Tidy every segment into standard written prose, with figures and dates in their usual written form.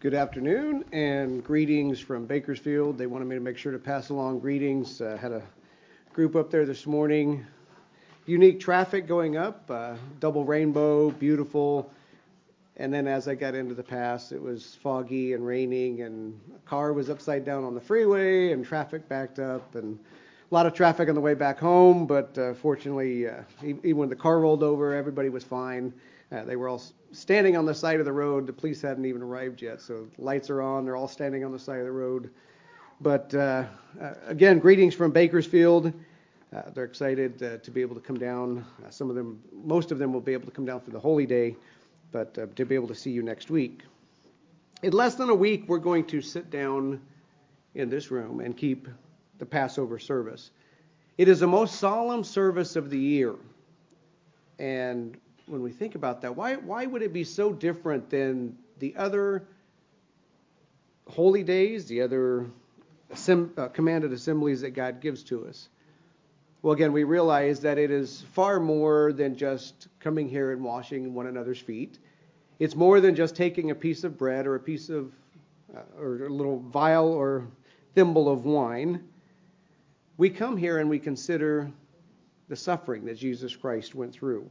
Good afternoon and greetings from Bakersfield. They wanted me to make sure to pass along greetings. Had a group up there this morning. Unique traffic going up, double rainbow, beautiful. And then as I got into the pass, it was foggy and raining, and a car was upside down on the freeway, and traffic backed up, and a lot of traffic on the way back home. But fortunately, even when the car rolled over, everybody was fine. They were all standing on the side of the road. The police hadn't even arrived yet, so lights are on. They're all standing on the side of the road. But again, greetings from Bakersfield. They're excited to be able to come down. Some of them, most of them will be able to come down for the Holy Day, but to be able to see you next week. In less than a week, we're going to sit down in this room and keep the Passover service. It is the most solemn service of the year. And when we think about that, why would it be so different than the other holy days, the other commanded assemblies that God gives to us? Well, again, we realize that it is far more than just coming here and washing one another's feet. It's more than just taking a piece of bread or a piece of, or a little vial or thimble of wine. We come here and we consider the suffering that Jesus Christ went through.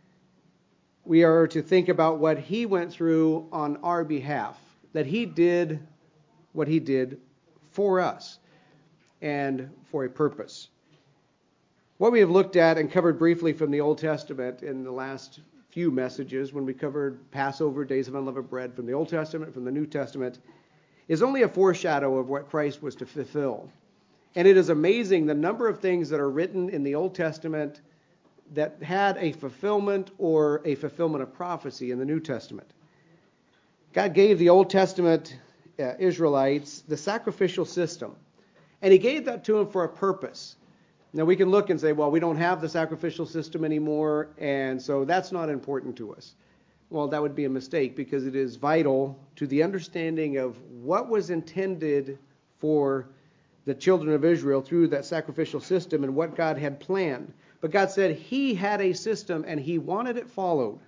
We are to think about what he went through on our behalf, that he did what he did for us and for a purpose. What we have looked at and covered briefly from the Old Testament in the last few messages, when we covered Passover, Days of Unleavened Bread from the Old Testament, from the New Testament, is only a foreshadow of what Christ was to fulfill. And it is amazing the number of things that are written in the Old Testament that had a fulfillment or a fulfillment of prophecy in the New Testament. God gave the Old Testament Israelites the sacrificial system, and he gave that to them for a purpose. Now we can look and say, well, we don't have the sacrificial system anymore, and so that's not important to us. Well, that would be a mistake, because it is vital to the understanding of what was intended for the children of Israel through that sacrificial system and what God had planned. But God said he had a system and he wanted it followed.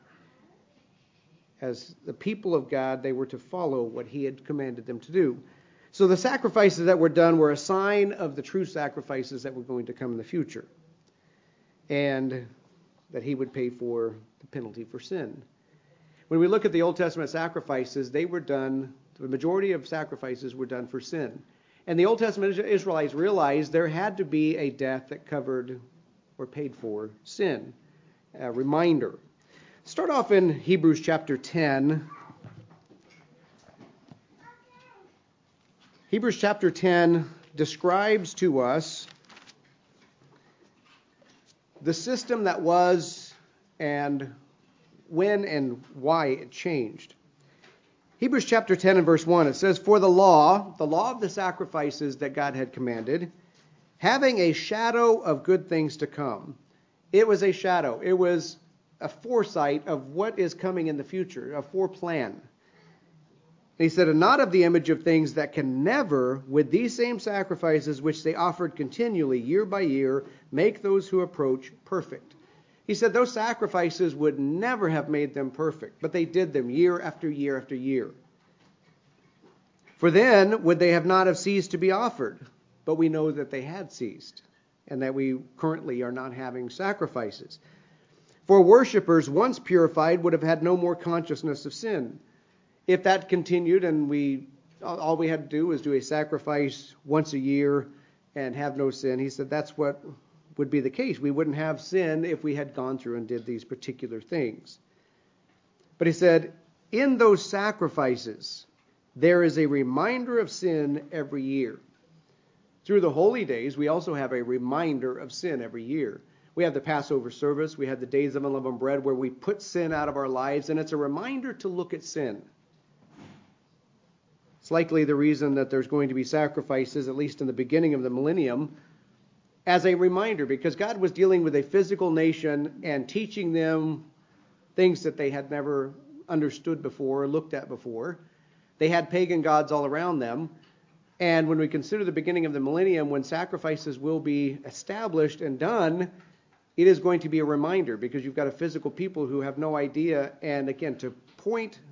As the people of God, they were to follow what he had commanded them to do. So the sacrifices that were done were a sign of the true sacrifices that were going to come in the future. And that he would pay for the penalty for sin. When we look at the Old Testament sacrifices, they were done, the majority of sacrifices were done for sin. And the Old Testament Israelites realized there had to be a death that covered or paid for sin. A reminder. Start off in Hebrews chapter 10. Hebrews chapter 10 describes to us the system that was and when and why it changed. Hebrews chapter 10 and verse 1, it says, "For the law of the sacrifices that God had commanded, having a shadow of good things to come." It was a shadow. It was a foresight of what is coming in the future, a foreplan. And he said, "And not of the image of things that can never, with these same sacrifices which they offered continually year by year, make those who approach perfect." He said those sacrifices would never have made them perfect, but they did them year after year after year. "For then would they have not have ceased to be offered." But we know that they had ceased, and that we currently are not having sacrifices. "For worshippers once purified would have had no more consciousness of sin." If that continued and all we had to do was do a sacrifice once a year and have no sin, he said that's what would be the case. We wouldn't have sin if we had gone through and did these particular things. But he said, in those sacrifices, there is a reminder of sin every year. Through the holy days, we also have a reminder of sin every year. We have the Passover service. We have the Days of Unleavened Bread where we put sin out of our lives, and it's a reminder to look at sin. It's likely the reason that there's going to be sacrifices, at least in the beginning of the millennium, as a reminder, because God was dealing with a physical nation and teaching them things that they had never understood before or looked at before. They had pagan gods all around them. And when we consider the beginning of the millennium, when sacrifices will be established and done, it is going to be a reminder, because you've got a physical people who have no idea. And again, to point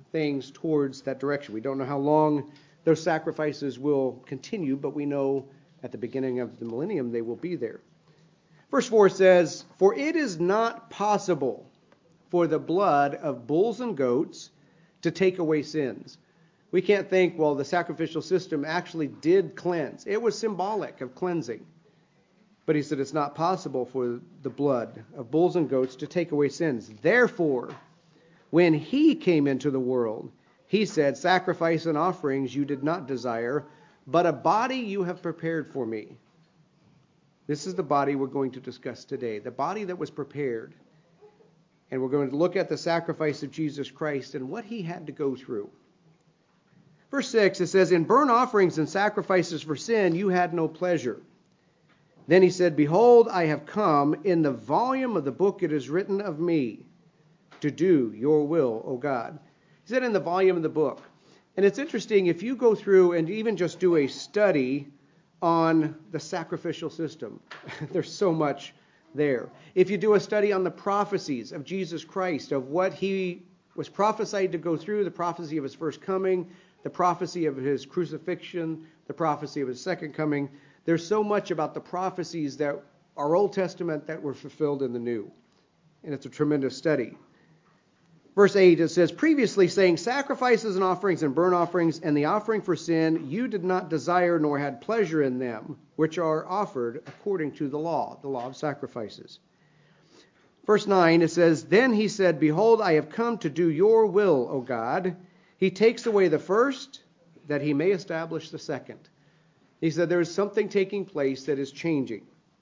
things towards that direction. We don't know how long those sacrifices will continue, but we know at the beginning of the millennium they will be there. Verse 4 says, "For it is not possible for the blood of bulls and goats to take away sins." We can't think, well, the sacrificial system actually did cleanse. It was symbolic of cleansing. But he said it's not possible for the blood of bulls and goats to take away sins. Therefore, when he came into the world, he said, "Sacrifice and offerings you did not desire, but a body you have prepared for me." This is the body we're going to discuss today, the body that was prepared. And we're going to look at the sacrifice of Jesus Christ and what he had to go through. Verse 6, it says, "In burnt offerings and sacrifices for sin you had no pleasure. Then he said, Behold, I have come. In the volume of the book it is written of me, to do your will, O God." He said in the volume of the book. And it's interesting, if you go through and even just do a study on the sacrificial system, there's so much there. If you do a study on the prophecies of Jesus Christ, of what he was prophesied to go through, the prophecy of his first coming, the prophecy of his crucifixion, the prophecy of his second coming, there's so much about the prophecies that are Old Testament that were fulfilled in the New. And it's a tremendous study. Verse 8, it says, "Previously saying, Sacrifices and offerings and burnt offerings and the offering for sin, you did not desire nor had pleasure in them, which are offered according to the law of sacrifices." Verse 9, it says, "Then he said, Behold, I have come to do your will, O God. He takes away the first, that he may establish the second." He said there is something taking place that is changing.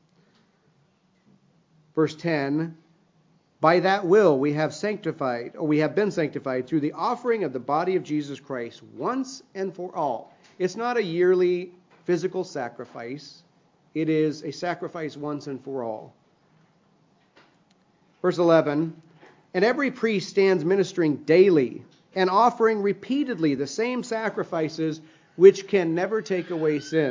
Verse 10, "By that will we have been sanctified through the offering of the body of Jesus Christ once and for all." It's not a yearly physical sacrifice. It is a sacrifice once and for all. Verse 11, "And every priest stands ministering daily and offering repeatedly the same sacrifices which can never take away sin."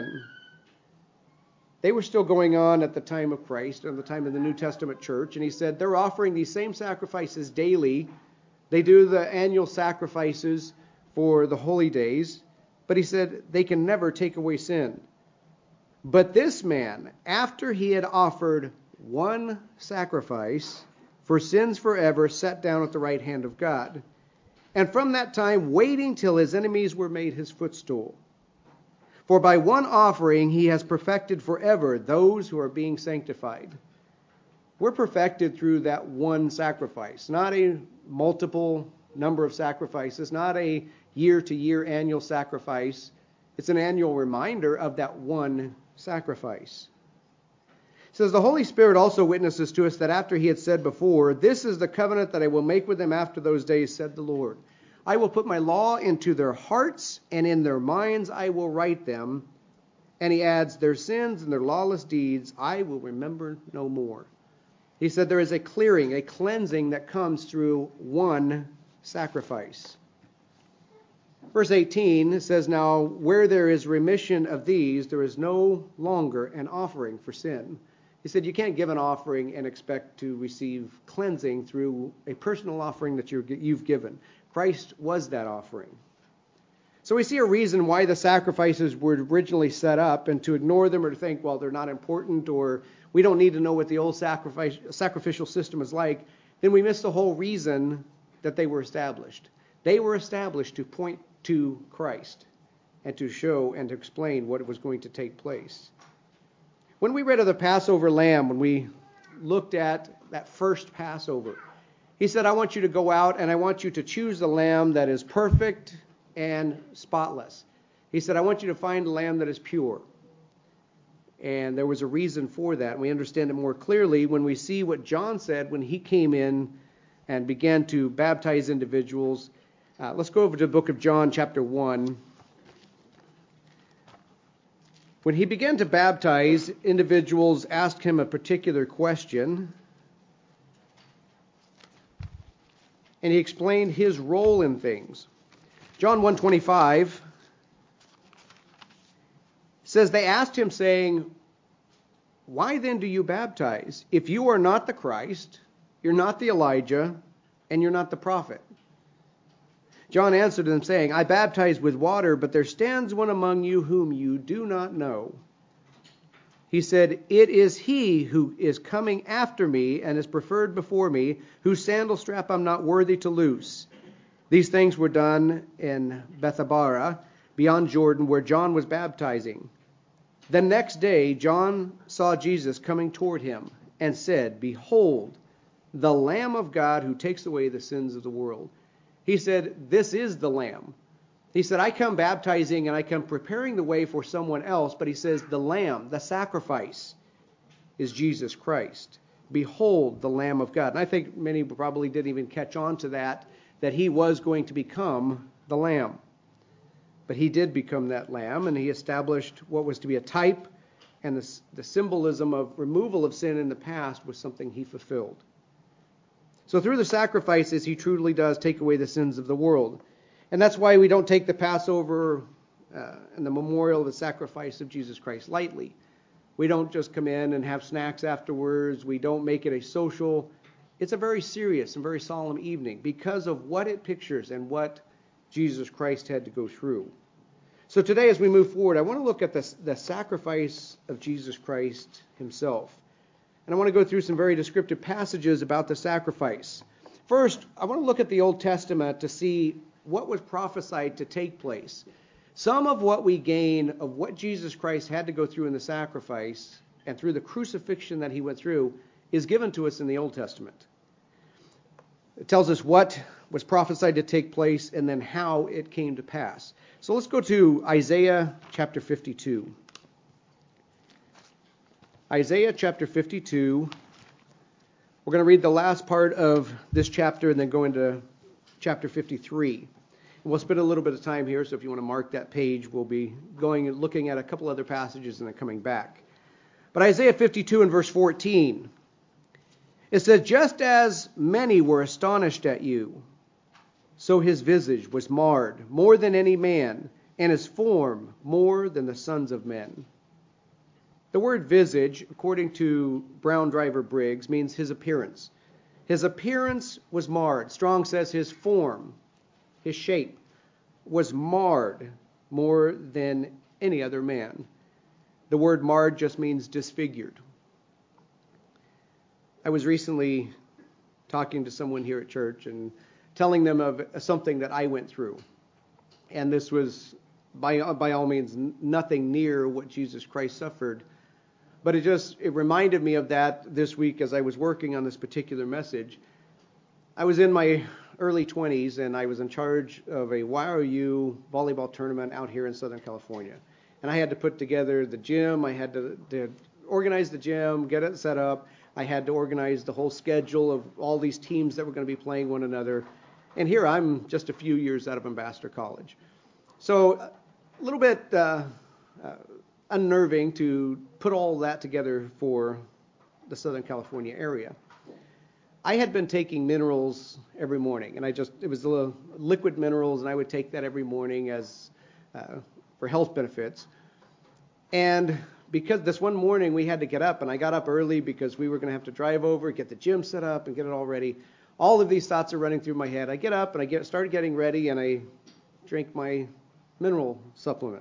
They were still going on at the time of Christ, at the time of the New Testament church, and he said they're offering these same sacrifices daily. They do the annual sacrifices for the holy days, but he said they can never take away sin. "But this man, after he had offered one sacrifice for sins forever, sat down at the right hand of God. And from that time, waiting till his enemies were made his footstool. For by one offering he has perfected forever those who are being sanctified." We're perfected through that one sacrifice, not a multiple number of sacrifices, not a year-to-year annual sacrifice. It's an annual reminder of that one sacrifice. It says, "The Holy Spirit also witnesses to us that after he had said before, This is the covenant that I will make with them after those days, said the Lord. I will put my law into their hearts, and in their minds I will write them." And he adds, "Their sins and their lawless deeds I will remember no more." He said there is a clearing, a cleansing that comes through one sacrifice. Verse 18 says, "Now where there is remission of these, there is no longer an offering for sin." He said you can't give an offering and expect to receive cleansing through a personal offering that you've given. Christ was that offering. So we see a reason why the sacrifices were originally set up, and to ignore them or to think, well, they're not important, or we don't need to know what the old sacrificial system is like, then we miss the whole reason that they were established. They were established to point to Christ and to show and to explain what was going to take place. When we read of the Passover lamb, when we looked at that first Passover, he said, I want you to go out and I want you to choose the lamb that is perfect and spotless. He said, I want you to find a lamb that is pure. And there was a reason for that. And we understand it more clearly when we see what John said when he came in and began to baptize individuals. Let's go over to the book of John, chapter 1. When he began to baptize, individuals asked him a particular question. And he explained his role in things. John 1:25 says, they asked him, saying, why then do you baptize? If you are not the Christ, you're not the Elijah, and you're not the prophet. John answered them, saying, I baptize with water, but there stands one among you whom you do not know. He said, it is he who is coming after me and is preferred before me, whose sandal strap I'm not worthy to loose. These things were done in Bethabara, beyond Jordan, where John was baptizing. The next day John saw Jesus coming toward him and said, behold, the Lamb of God who takes away the sins of the world. He said, this is the Lamb. He said, I come baptizing and I come preparing the way for someone else, but he says the Lamb, the sacrifice, is Jesus Christ. Behold, the Lamb of God. And I think many probably didn't even catch on to that he was going to become the Lamb. But he did become that Lamb, and he established what was to be a type, and the symbolism of removal of sin in the past was something he fulfilled. So through the sacrifices, he truly does take away the sins of the world. And that's why we don't take the Passover and the memorial of the sacrifice of Jesus Christ lightly. We don't just come in and have snacks afterwards. We don't make it a social. It's a very serious and very solemn evening because of what it pictures and what Jesus Christ had to go through. So today, as we move forward, I want to look at the sacrifice of Jesus Christ himself. And I want to go through some very descriptive passages about the sacrifice. First, I want to look at the Old Testament to see what was prophesied to take place. Some of what we gain of what Jesus Christ had to go through in the sacrifice and through the crucifixion that he went through is given to us in the Old Testament. It tells us what was prophesied to take place and then how it came to pass. So let's go to Isaiah chapter 52. Isaiah chapter 52. We're going to read the last part of this chapter and then go into chapter 53. And we'll spend a little bit of time here, so if you want to mark that page, we'll be going and looking at a couple other passages and then coming back. But Isaiah 52 and verse 14, it says, just as many were astonished at you, so his visage was marred more than any man, and his form more than the sons of men. The word visage, according to Brown Driver Briggs, means his appearance. His appearance was marred. Strong says his form, his shape, was marred more than any other man. The word marred just means disfigured. I was recently talking to someone here at church and telling them of something that I went through. And this was, by all means, nothing near what Jesus Christ suffered. But it reminded me of that this week as I was working on this particular message. I was in my early 20s, and I was in charge of a YOU volleyball tournament out here in Southern California. And I had to put together the gym. I had to organize the gym, get it set up. I had to organize the whole schedule of all these teams that were going to be playing one another. And here I'm just a few years out of Ambassador College. So a little bit unnerving to put all that together for the Southern California area. I had been taking minerals every morning, and it was the liquid minerals, and I would take that every morning as for health benefits. And because this one morning we had to get up, and I got up early because we were going to have to drive over, get the gym set up, and get it all ready. All of these thoughts are running through my head. I get up, and I start getting ready, and I drink my mineral supplement.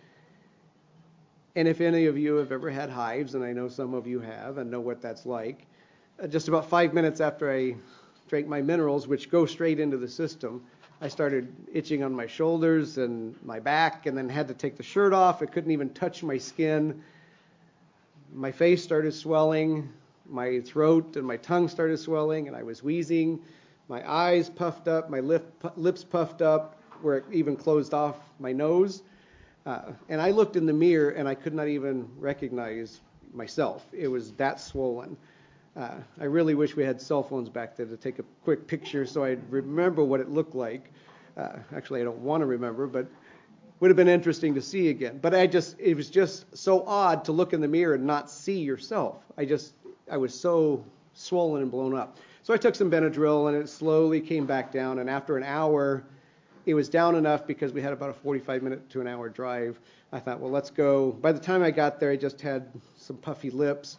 And if any of you have ever had hives, and I know some of you have and know what that's like, just about 5 minutes after I drank my minerals, which go straight into the system, I started itching on my shoulders and my back, and then had to take the shirt off. I couldn't even touch my skin. My face started swelling. My throat and my tongue started swelling, and I was wheezing. My eyes puffed up, my lips puffed up, where it even closed off my nose. And I looked in the mirror, and I could not even recognize myself. It was that swollen. I really wish we had cell phones back then to take a quick picture so I'd remember what it looked like. Actually, I don't want to remember, but would have been interesting to see again. But it was just so odd to look in the mirror and not see yourself. I was so swollen and blown up. So I took some Benadryl, and it slowly came back down. And after an hour, it was down enough because we had about a 45-minute to an hour drive. I thought, well, let's go. By the time I got there, I just had some puffy lips.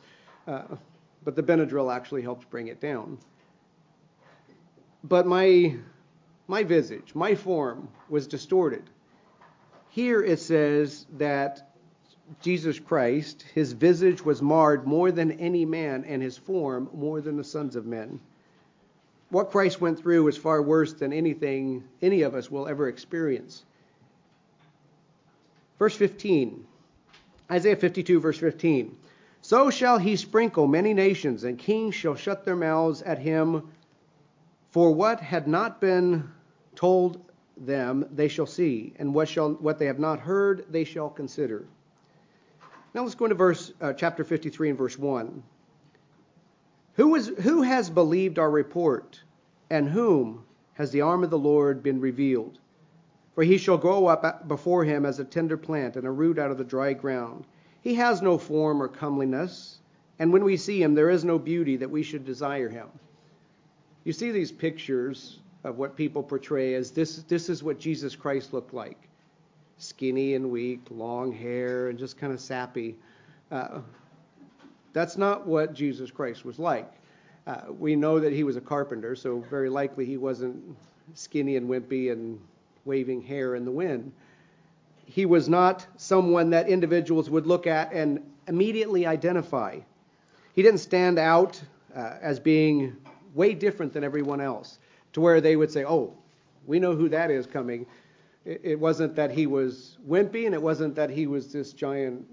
But the Benadryl actually helped bring it down. But my my visage, my form was distorted. Here it says that Jesus Christ, his visage was marred more than any man, and his form more than the sons of men. What Christ went through is far worse than anything any of us will ever experience. Verse 15, Isaiah 52, verse 15. So shall he sprinkle many nations, and kings shall shut their mouths at him. For what had not been told them they shall see, and what they have not heard they shall consider. Now let's go into chapter 53 and verse 1. Who has believed our report, and whom has the arm of the Lord been revealed? For he shall grow up before him as a tender plant, and a root out of the dry ground. He has no form or comeliness, and when we see him, there is no beauty that we should desire him. You see these pictures of what people portray as this is what Jesus Christ looked like. Skinny and weak, long hair, and just kind of sappy. That's not what Jesus Christ was like. We know that he was a carpenter, so very likely he wasn't skinny and wimpy and waving hair in the wind. He was not someone that individuals would look at and immediately identify. He didn't stand out as being way different than everyone else, to where they would say, oh, we know who that is coming. It wasn't that he was wimpy, and it wasn't that he was this giant.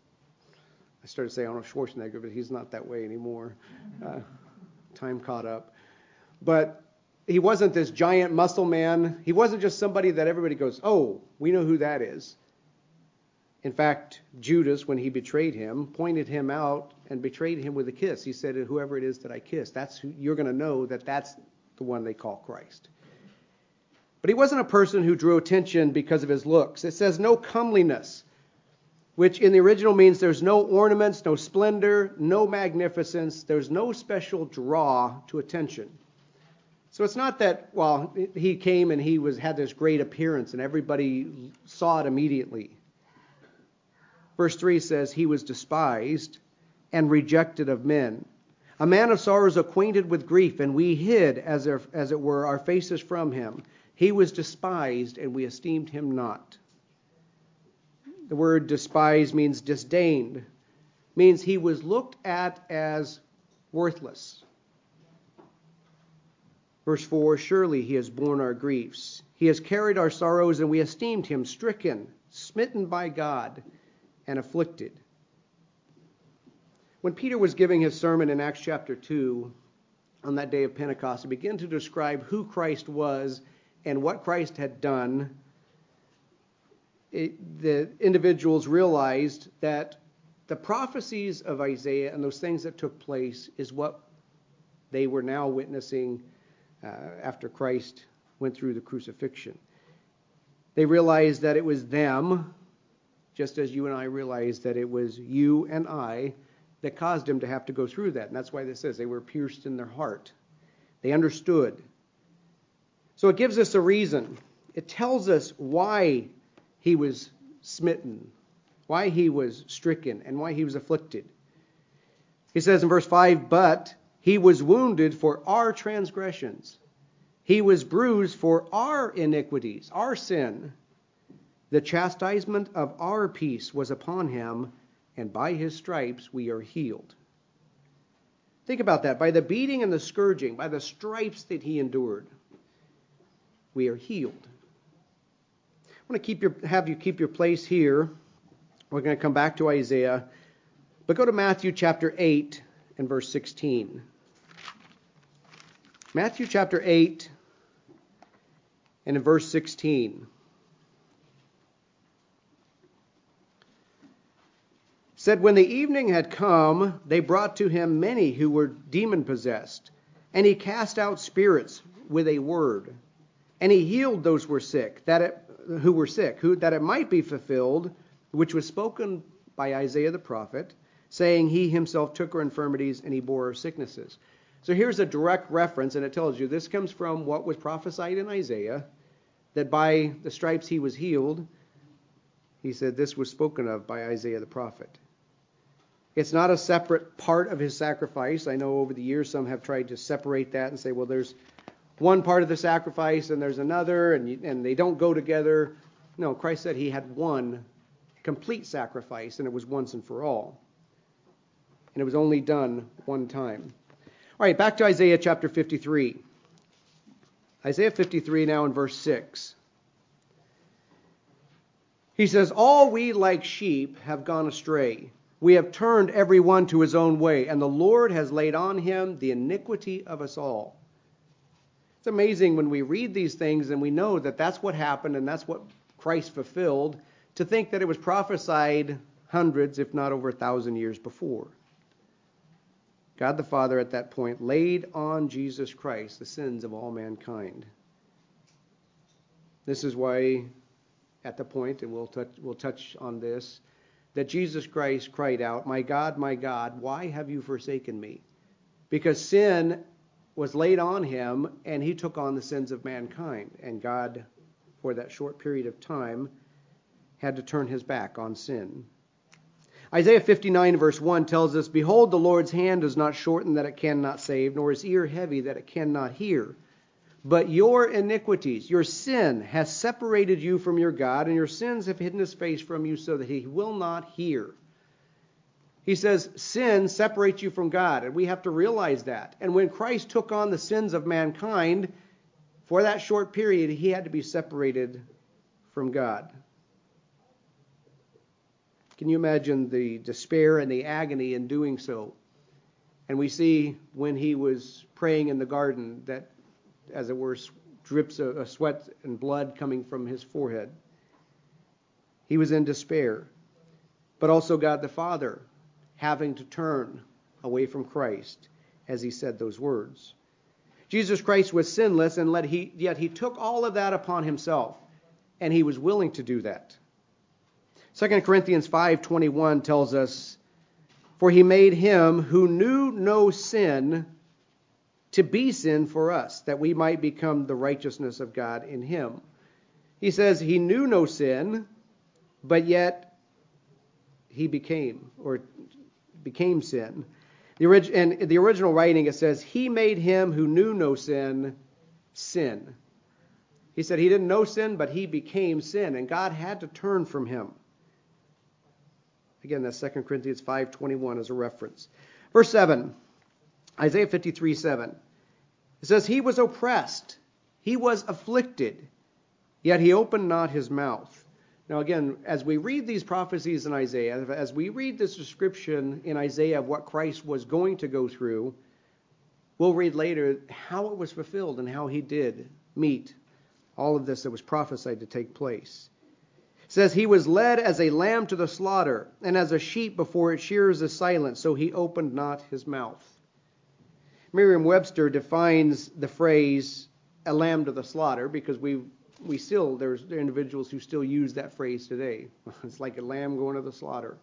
I started saying Arnold Schwarzenegger, but he's not that way anymore. Time caught up. But he wasn't this giant muscle man. He wasn't just somebody that everybody goes, oh, we know who that is. In fact, Judas, when he betrayed him, pointed him out and betrayed him with a kiss. He said, whoever it is that I kiss, that's who you're going to know that's the one they call Christ. But he wasn't a person who drew attention because of his looks. It says no comeliness, which in the original means there's no ornaments, no splendor, no magnificence. There's no special draw to attention. So it's not that, well, he came and he had this great appearance and everybody saw it immediately. Verse 3 says, he was despised and rejected of men, a man of sorrows, acquainted with grief, and we hid, as it were, our faces from him. He was despised, and we esteemed him not. The word despised means disdained, means he was looked at as worthless. Verse 4, surely he has borne our griefs. He has carried our sorrows, and we esteemed him stricken, smitten by God, and afflicted. When Peter was giving his sermon in Acts chapter 2, on that day of Pentecost, he began to describe who Christ was and what Christ had done. The individuals realized that the prophecies of Isaiah and those things that took place is what they were now witnessing after Christ went through the crucifixion. They realized that it was them, just as you and I realized that it was you and I that caused him to have to go through that. And that's why this says they were pierced in their heart. They understood. So it gives us a reason. It tells us why he was smitten, why he was stricken, and why he was afflicted. He says in verse 5, but he was wounded for our transgressions. He was bruised for our iniquities, our sin. The chastisement of our peace was upon him, and by his stripes we are healed. Think about that. By the beating and the scourging, by the stripes that he endured, we are healed. I want to have you keep your place here. We're going to come back to Isaiah. But go to Matthew chapter 8 and verse 16. Matthew chapter 8 and in verse 16. Said, when the evening had come, they brought to him many who were demon-possessed, and he cast out spirits with a word. And he healed those who were sick, that it might be fulfilled, which was spoken by Isaiah the prophet, saying, he himself took our infirmities and he bore our sicknesses. So here's a direct reference, and it tells you this comes from what was prophesied in Isaiah, that by the stripes he was healed. He said this was spoken of by Isaiah the prophet. It's not a separate part of his sacrifice. I know over the years some have tried to separate that and say, well, there's one part of the sacrifice and there's another, and they don't go together. No, Christ said he had one complete sacrifice, and it was once and for all. And it was only done one time. All right, back to Isaiah chapter 53. Isaiah 53 now in verse 6. He says, "All we like sheep have gone astray. We have turned every one to his own way, and the Lord has laid on him the iniquity of us all." It's amazing when we read these things and we know that that's what happened and that's what Christ fulfilled, to think that it was prophesied hundreds, if not over 1,000 years before. God the Father at that point laid on Jesus Christ the sins of all mankind. This is why at the point, and we'll touch on this, that Jesus Christ cried out, my God, why have you forsaken me?" Because sin was laid on him, and he took on the sins of mankind. And God, for that short period of time, had to turn his back on sin. Isaiah 59 verse 1 tells us, "Behold, the Lord's hand is not shortened that it cannot save, nor his ear heavy that it cannot hear. But your iniquities, your sin, has separated you from your God, and your sins have hidden his face from you so that he will not hear." He says sin separates you from God, and we have to realize that. And when Christ took on the sins of mankind, for that short period, he had to be separated from God. Can you imagine the despair and the agony in doing so? And we see when he was praying in the garden that, as it were, drips of sweat and blood coming from his forehead. He was in despair. But also God the Father having to turn away from Christ as he said those words. Jesus Christ was sinless, and yet he took all of that upon himself, and he was willing to do that. 2 Corinthians 5:21 tells us, "For he made him who knew no sin to be sin for us, that we might become the righteousness of God in him." He says he knew no sin, but yet he became sin. In the original writing, it says, "He made him who knew no sin, sin." He said he didn't know sin, but he became sin, and God had to turn from him. Again, that's 2 Corinthians 5:21 as a reference. Verse 7, Isaiah 53:7. It says, "He was oppressed, he was afflicted, yet he opened not his mouth." Now again, as we read these prophecies in Isaiah, as we read this description in Isaiah of what Christ was going to go through, we'll read later how it was fulfilled and how he did meet all of this that was prophesied to take place. It says, "He was led as a lamb to the slaughter, and as a sheep before its shearers is silent, so he opened not his mouth." Merriam-Webster defines the phrase "a lamb to the slaughter" because there's individuals who still use that phrase today. It's like a lamb going to the slaughter.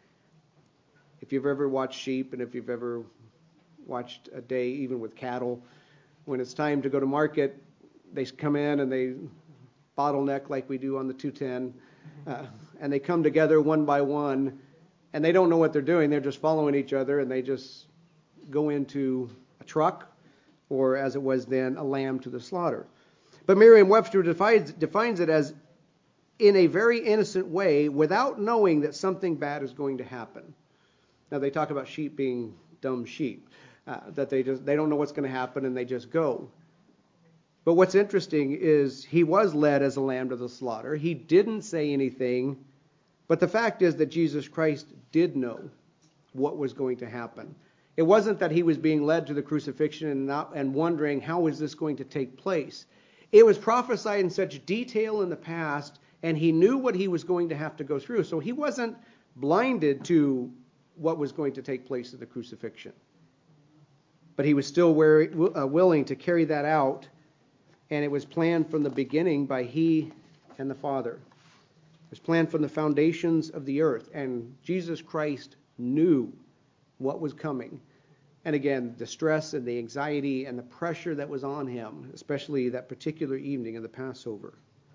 If you've ever watched sheep, and if you've ever watched a day even with cattle, when it's time to go to market, they come in and they bottleneck like we do on the 210, and they come together one by one, and they don't know what they're doing. They're just following each other, and they just go into a truck, or as it was then, a lamb to the slaughter. But Merriam-Webster defines it as in a very innocent way, without knowing that something bad is going to happen. Now they talk about sheep being dumb sheep, that they don't know what's going to happen and they just go. But what's interesting is he was led as a lamb to the slaughter. He didn't say anything, but the fact is that Jesus Christ did know what was going to happen. It wasn't that he was being led to the crucifixion and wondering how is this going to take place. It was prophesied in such detail in the past, and he knew what he was going to have to go through. So he wasn't blinded to what was going to take place at the crucifixion. But he was still willing to carry that out, and it was planned from the beginning by he and the Father. It was planned from the foundations of the earth, and Jesus Christ knew what was coming. And again, the stress and the anxiety and the pressure that was on him, especially that particular evening of the Passover.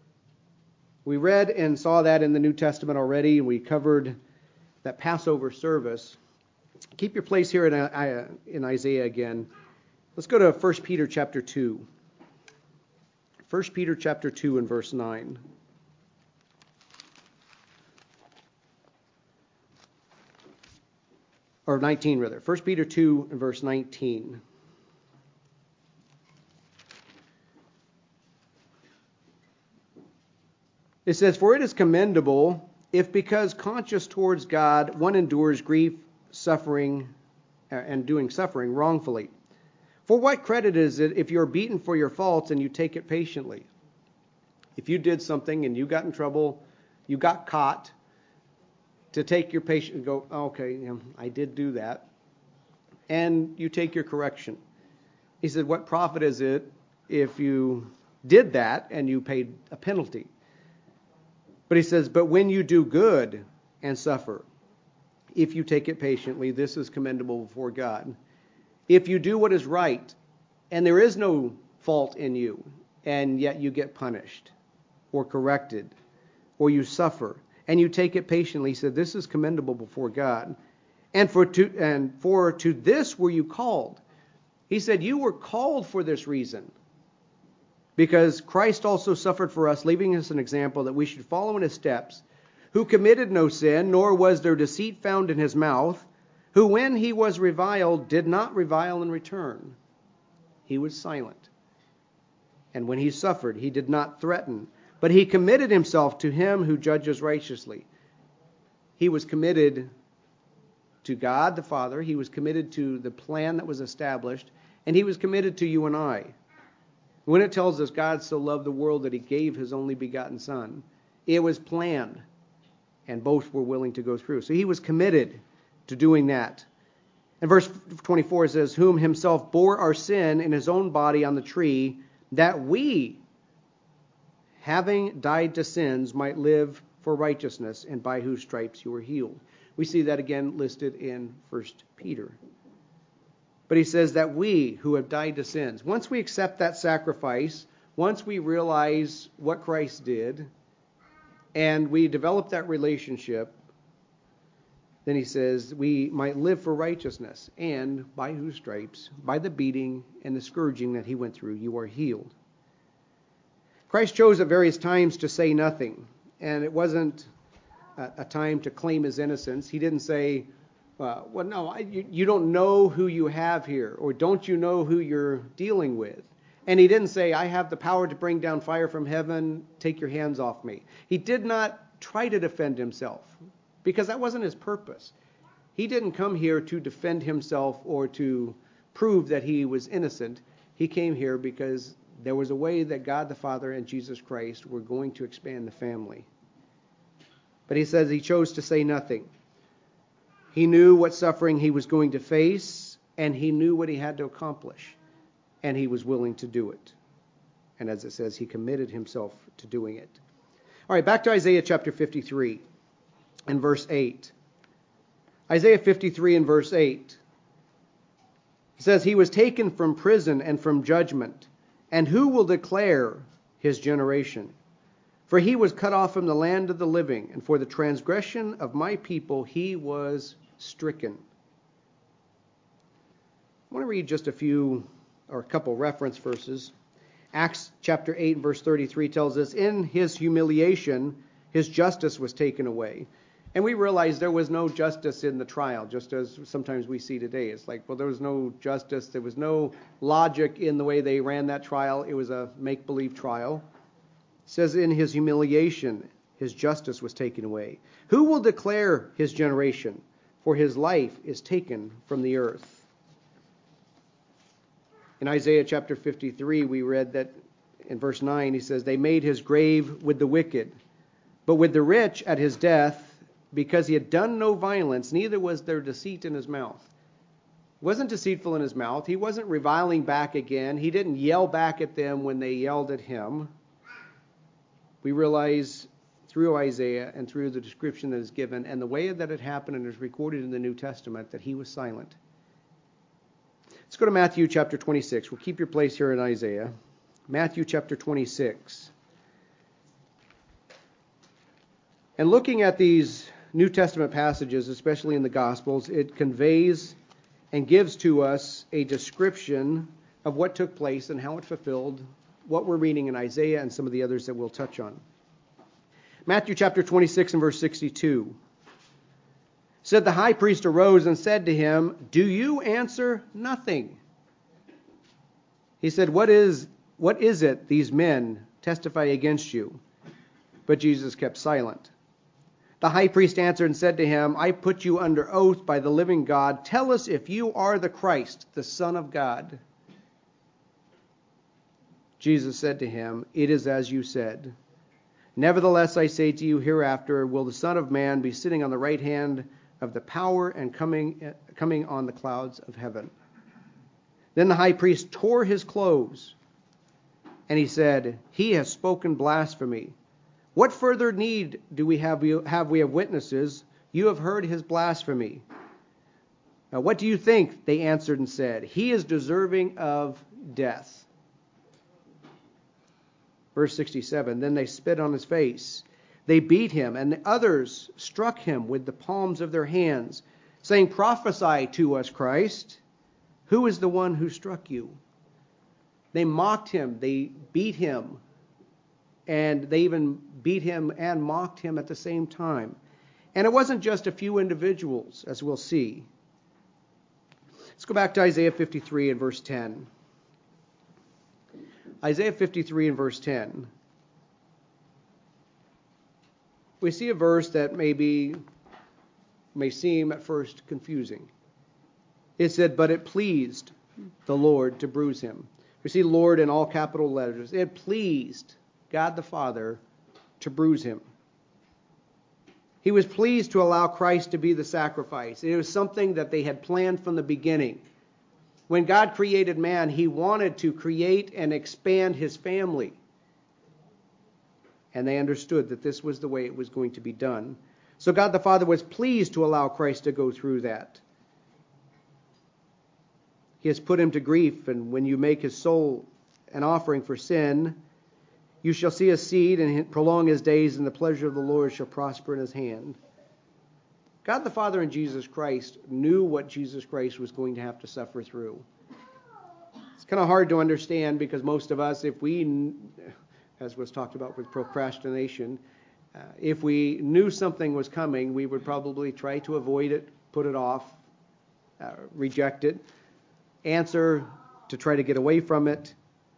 We read and saw that in the New Testament already. We covered that Passover service. Keep your place here in Isaiah again. Let's go to 1 Peter chapter 2. 1 Peter chapter 2 and verse 9. Or 19 rather. 1 Peter 2 and verse 19. It says, "For it is commendable if because conscious towards God one endures grief, suffering, and doing suffering wrongfully. For what credit is it if you're beaten for your faults and you take it patiently?" If you did something and you got in trouble, you got caught, to take your patience and go, okay, I did do that, and you take your correction. He said, what profit is it if you did that and you paid a penalty? But he says, but when you do good and suffer, if you take it patiently, this is commendable before God. If you do what is right, and there is no fault in you, and yet you get punished or corrected, or you suffer, and you take it patiently, he said, this is commendable before God. And for to this were you called. He said, you were called for this reason. Because Christ also suffered for us, leaving us an example that we should follow in his steps, who committed no sin, nor was there deceit found in his mouth, who when he was reviled did not revile in return. He was silent. And when he suffered, he did not threaten, but he committed himself to him who judges righteously. He was committed to God the Father. He was committed to the plan that was established. And he was committed to you and I. When it tells us God so loved the world that he gave his only begotten Son, it was planned. And both were willing to go through. So he was committed to doing that. And verse 24 says, whom himself bore our sin in his own body on the tree, that we, having died to sins, might live for righteousness, and by whose stripes you were healed. We see that again listed in 1 Peter. But he says that we who have died to sins, once we accept that sacrifice, once we realize what Christ did, and we develop that relationship, then he says we might live for righteousness, and by whose stripes, by the beating and the scourging that he went through, you are healed. Christ chose at various times to say nothing, and it wasn't a time to claim his innocence. He didn't say, you don't know who you have here, or don't you know who you're dealing with? And he didn't say, I have the power to bring down fire from heaven, take your hands off me. He did not try to defend himself, because that wasn't his purpose. He didn't come here to defend himself or to prove that he was innocent. He came here because there was a way that God the Father and Jesus Christ were going to expand the family. But he says he chose to say nothing. He knew what suffering he was going to face, and he knew what he had to accomplish, and he was willing to do it. And as it says, he committed himself to doing it. All right, back to Isaiah chapter 53 and verse 8. Isaiah 53 and verse 8. It says, he was taken from prison and from judgment. And who will declare his generation? For he was cut off from the land of the living, and for the transgression of my people he was stricken. I want to read just a couple reference verses. Acts chapter 8 and verse 33 tells us, in his humiliation his justice was taken away. And we realize there was no justice in the trial, just as sometimes we see today. It's like, well, there was no justice. There was no logic in the way they ran that trial. It was a make-believe trial. It says, in his humiliation, his justice was taken away. Who will declare his generation? For his life is taken from the earth. In Isaiah chapter 53, we read that in verse 9, he says, they made his grave with the wicked, but with the rich at his death, because he had done no violence, neither was there deceit in his mouth. He wasn't deceitful in his mouth. He wasn't reviling back again. He didn't yell back at them when they yelled at him. We realize through Isaiah and through the description that is given and the way that it happened and is recorded in the New Testament that he was silent. Let's go to Matthew chapter 26. We'll keep your place here in Isaiah. Matthew chapter 26. And looking at these New Testament passages, especially in the Gospels, it conveys and gives to us a description of what took place and how it fulfilled what we're reading in Isaiah and some of the others that we'll touch on. Matthew chapter 26 and verse 62 said, the high priest arose and said to him, do you answer nothing? He said, what is it these men testify against you? But Jesus kept silent. The high priest answered and said to him, I put you under oath by the living God. Tell us if you are the Christ, the Son of God. Jesus said to him, it is as you said. Nevertheless, I say to you, hereafter will the Son of Man be sitting on the right hand of the power and coming on the clouds of heaven. Then the high priest tore his clothes, and he said, he has spoken blasphemy. What further need do we have of witnesses? You have heard his blasphemy. Now, what do you think? They answered and said, he is deserving of death. Verse 67, then they spit on his face. They beat him, and the others struck him with the palms of their hands, saying, prophesy to us, Christ. Who is the one who struck you? They mocked him, they beat him, and they even beat him and mocked him at the same time. And it wasn't just a few individuals, as we'll see. Let's go back to Isaiah 53 and verse 10. Isaiah 53 and verse 10. We see a verse that may seem at first confusing. It said, but it pleased the Lord to bruise him. We see Lord in all capital letters. It pleased God the Father to bruise him. He was pleased to allow Christ to be the sacrifice. It was something that they had planned from the beginning. When God created man, he wanted to create and expand his family. And they understood that this was the way it was going to be done. So God the Father was pleased to allow Christ to go through that. He has put him to grief, and when you make his soul an offering for sin, you shall see his seed and prolong his days, and the pleasure of the Lord shall prosper in his hand. God the Father and Jesus Christ knew what Jesus Christ was going to have to suffer through. It's kind of hard to understand because most of us, if we, as was talked about with procrastination, if we knew something was coming, we would probably try to avoid it, put it off, reject it, answer to try to get away from it.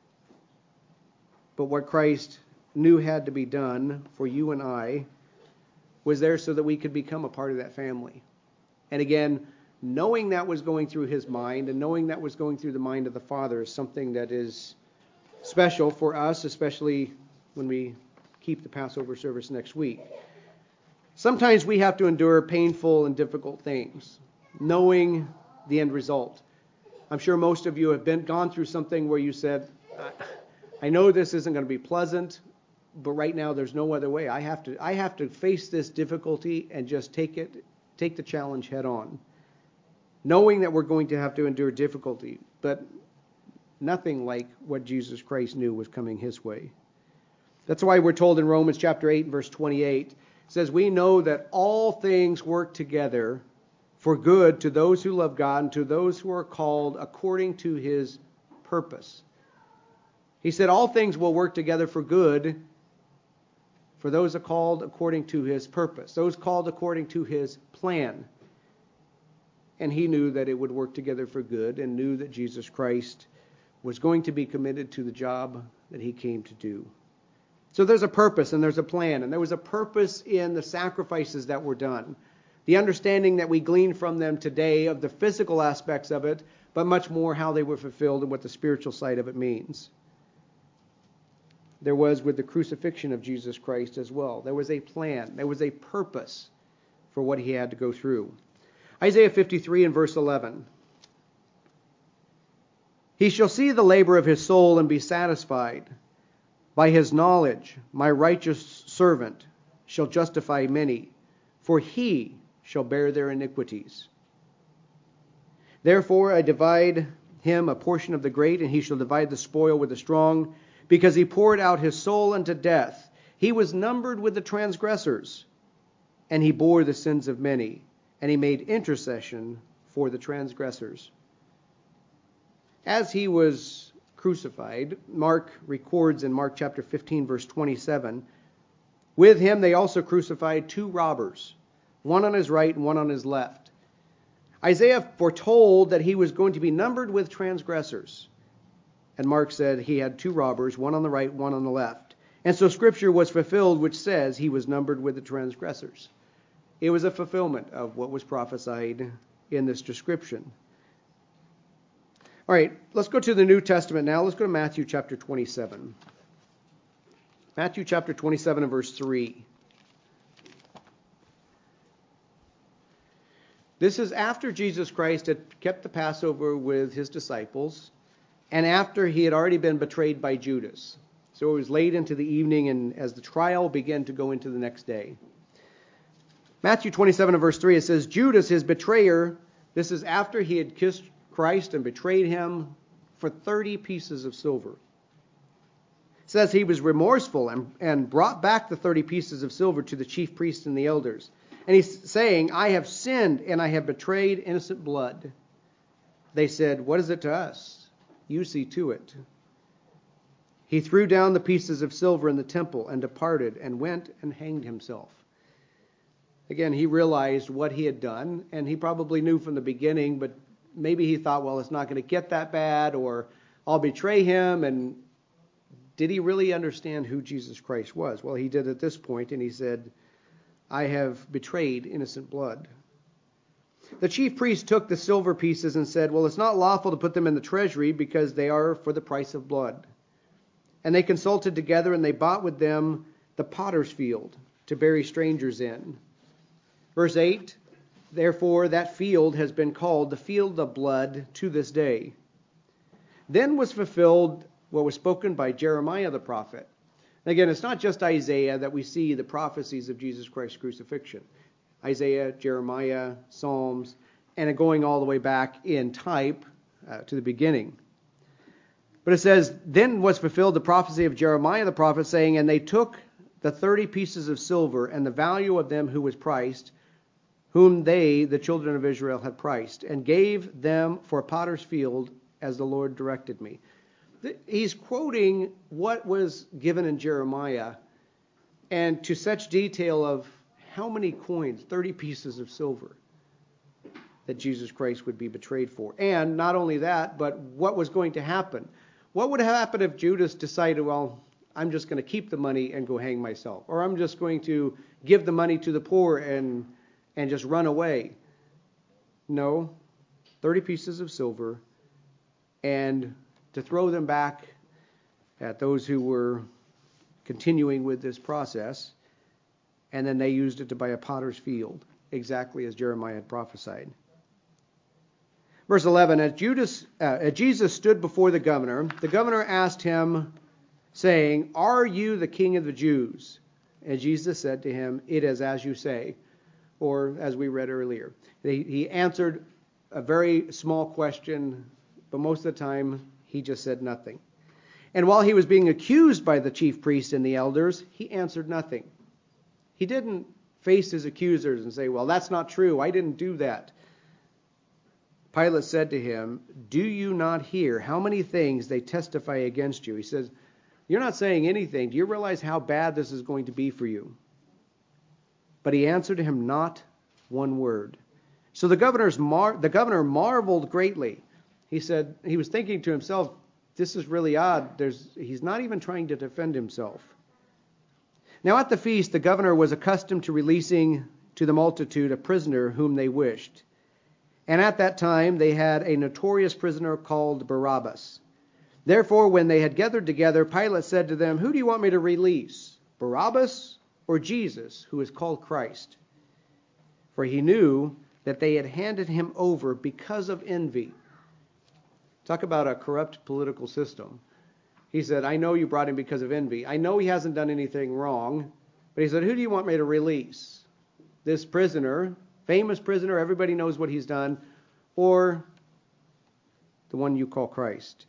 But what Christ knew had to be done for you and I was there so that we could become a part of that family. And again, knowing that was going through his mind and knowing that was going through the mind of the Father is something that is special for us, especially when we keep the Passover service next week. Sometimes we have to endure painful and difficult things, knowing the end result. I'm sure most of you have gone through something where you said, I know this isn't going to be pleasant, but right now there's no other way. I have to face this difficulty and just take the challenge head on, knowing that we're going to have to endure difficulty, but nothing like what Jesus Christ knew was coming his way. That's why we're told in Romans chapter 8 and verse 28, it says, we know that all things work together for good to those who love God and to those who are called according to his purpose. He said all things will work together for good for those are called according to his purpose, those called according to his plan. And he knew that it would work together for good and knew that Jesus Christ was going to be committed to the job that he came to do. So there's a purpose and there's a plan, and there was a purpose in the sacrifices that were done. The understanding that we glean from them today of the physical aspects of it, but much more how they were fulfilled and what the spiritual side of it means. There was with the crucifixion of Jesus Christ as well. There was a plan. There was a purpose for what he had to go through. Isaiah 53 and verse 11. He shall see the labor of his soul and be satisfied. By his knowledge, my righteous servant shall justify many, for he shall bear their iniquities. Therefore I divide him a portion of the great, and he shall divide the spoil with the strong, because he poured out his soul unto death. He was numbered with the transgressors, and he bore the sins of many, and he made intercession for the transgressors. As he was crucified. Mark records in Mark chapter 15, verse 27, with him they also crucified two robbers, one on his right and one on his left. Isaiah foretold that he was going to be numbered with transgressors. And Mark said he had two robbers, one on the right, one on the left. And so Scripture was fulfilled, which says he was numbered with the transgressors. It was a fulfillment of what was prophesied in this description. All right, let's go to the New Testament now. Let's go to Matthew chapter 27. Matthew chapter 27 and verse 3. This is after Jesus Christ had kept the Passover with his disciples, and after he had already been betrayed by Judas. So it was late into the evening, and as the trial began to go into the next day. Matthew 27 and verse 3, it says, Judas, his betrayer, this is after he had kissed Christ and betrayed him for 30 pieces of silver. It says he was remorseful and brought back the 30 pieces of silver to the chief priests and the elders. And he's saying, I have sinned and I have betrayed innocent blood. They said, what is it to us? You see to it. He threw down the pieces of silver in the temple and departed and went and hanged himself. Again, he realized what he had done, and he probably knew from the beginning, but maybe he thought, well, it's not going to get that bad, or I'll betray him. And did he really understand who Jesus Christ was? Well, he did at this point, and he said, I have betrayed innocent blood. The chief priest took the silver pieces and said, well, it's not lawful to put them in the treasury because they are for the price of blood. And they consulted together, and they bought with them the potter's field to bury strangers in. Verse 8, therefore that field has been called the field of blood to this day. Then was fulfilled what was spoken by Jeremiah the prophet. Again, it's not just Isaiah that we see the prophecies of Jesus Christ's crucifixion. Isaiah, Jeremiah, Psalms, and going all the way back in type to the beginning. But it says, then was fulfilled the prophecy of Jeremiah the prophet, saying, and they took the 30 pieces of silver and the value of them who was priced, whom they, the children of Israel, had priced, and gave them for a potter's field as the Lord directed me. He's quoting what was given in Jeremiah, and to such detail of how many coins, 30 pieces of silver, that Jesus Christ would be betrayed for. And not only that, but what was going to happen. What would happen if Judas decided, well, I'm just going to keep the money and go hang myself, or I'm just going to give the money to the poor and just run away? No, 30 pieces of silver, and to throw them back at those who were continuing with this process, and then they used it to buy a potter's field, exactly as Jeremiah had prophesied. Verse 11, as Jesus stood before the governor asked him, saying, are you the king of the Jews? And Jesus said to him, it is as you say. Or as we read earlier, he answered a very small question, but most of the time he just said nothing. And while he was being accused by the chief priests and the elders, he answered nothing. He didn't face his accusers and say, well, that's not true. I didn't do that. Pilate said to him, do you not hear how many things they testify against you? He says, you're not saying anything. Do you realize how bad this is going to be for you? But he answered him not one word. So the governor marveled greatly. He said, he was thinking to himself, this is really odd. He's not even trying to defend himself. Now at the feast, the governor was accustomed to releasing to the multitude a prisoner whom they wished. And at that time they had a notorious prisoner called Barabbas. Therefore, when they had gathered together, Pilate said to them, who do you want me to release, Barabbas or Jesus, who is called Christ? For he knew that they had handed him over because of envy. Talk about a corrupt political system. He said, I know you brought him because of envy. I know he hasn't done anything wrong. But he said, who do you want me to release? This prisoner, famous prisoner, everybody knows what he's done, or the one you call Christ?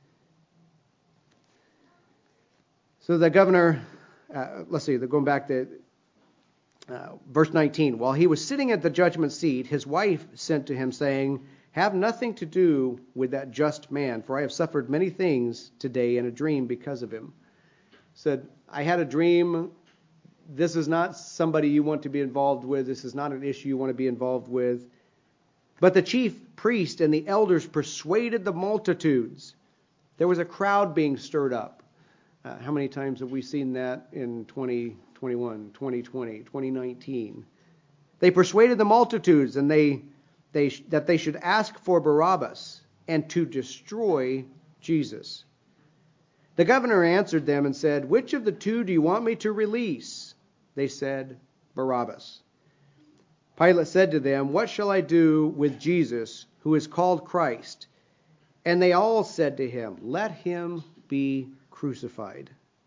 So the governor, going back to verse 19. While he was sitting at the judgment seat, his wife sent to him saying, Have nothing to do with that just man, for I have suffered many things today in a dream because of him. Said, I had a dream. This is not somebody you want to be involved with. This is not an issue you want to be involved with. But the chief priest and the elders persuaded the multitudes. There was a crowd being stirred up. How many times have we seen that in 2021, 2020, 2019? They persuaded the multitudes and that they should ask for Barabbas and to destroy Jesus. The governor answered them and said, which of the two do you want me to release? They said, Barabbas. Pilate said to them, what shall I do with Jesus, who is called Christ? And they all said to him, let him be crucified.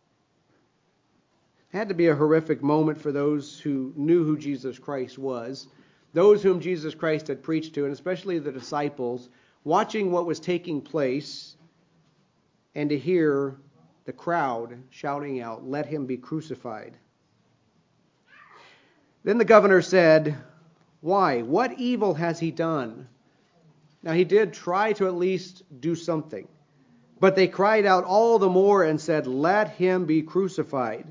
It had to be a horrific moment for those who knew who Jesus Christ was, those whom Jesus Christ had preached to, and especially the disciples, watching what was taking place and to hear the crowd shouting out, let him be crucified. Then the governor said, why? What evil has he done? Now he did try to at least do something, but they cried out all the more and said, let him be crucified.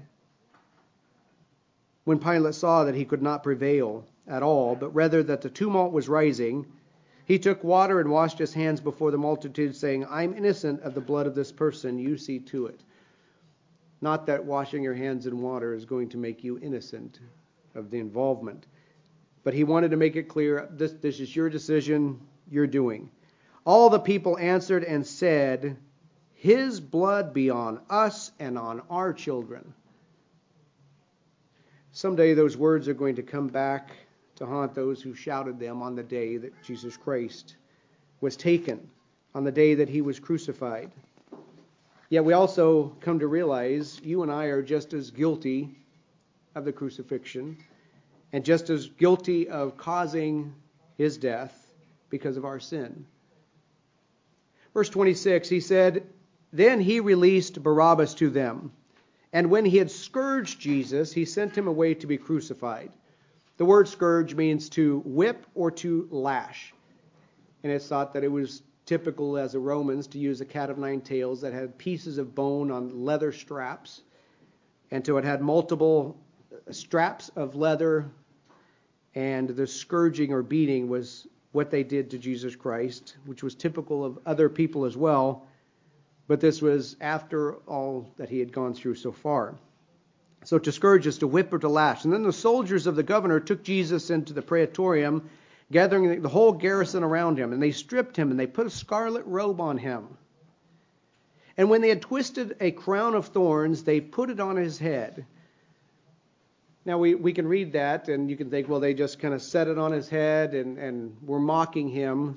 When Pilate saw that he could not prevail at all, but rather that the tumult was rising, he took water and washed his hands before the multitude, saying, I'm innocent of the blood of this person, you see to it. Not that washing your hands in water is going to make you innocent of the involvement. But he wanted to make it clear, this is your decision, you're doing. All the people answered and said, his blood be on us and on our children. Someday those words are going to come back to haunt those who shouted them on the day that Jesus Christ was taken, on the day that he was crucified. Yet we also come to realize you and I are just as guilty of the crucifixion and just as guilty of causing his death because of our sin. Verse 26, he said, then he released Barabbas to them. And when he had scourged Jesus, he sent him away to be crucified. The word scourge means to whip or to lash. And it's thought that it was typical as the Romans to use a cat of nine tails that had pieces of bone on leather straps. And so it had multiple straps of leather. And the scourging or beating was what they did to Jesus Christ, which was typical of other people as well. But this was after all that he had gone through so far. So to scourge is to whip or to lash. And then the soldiers of the governor took Jesus into the praetorium, gathering the whole garrison around him. And they stripped him and they put a scarlet robe on him. And when they had twisted a crown of thorns, they put it on his head. Now we can read that and you can think, well, they just kind of set it on his head and were mocking him.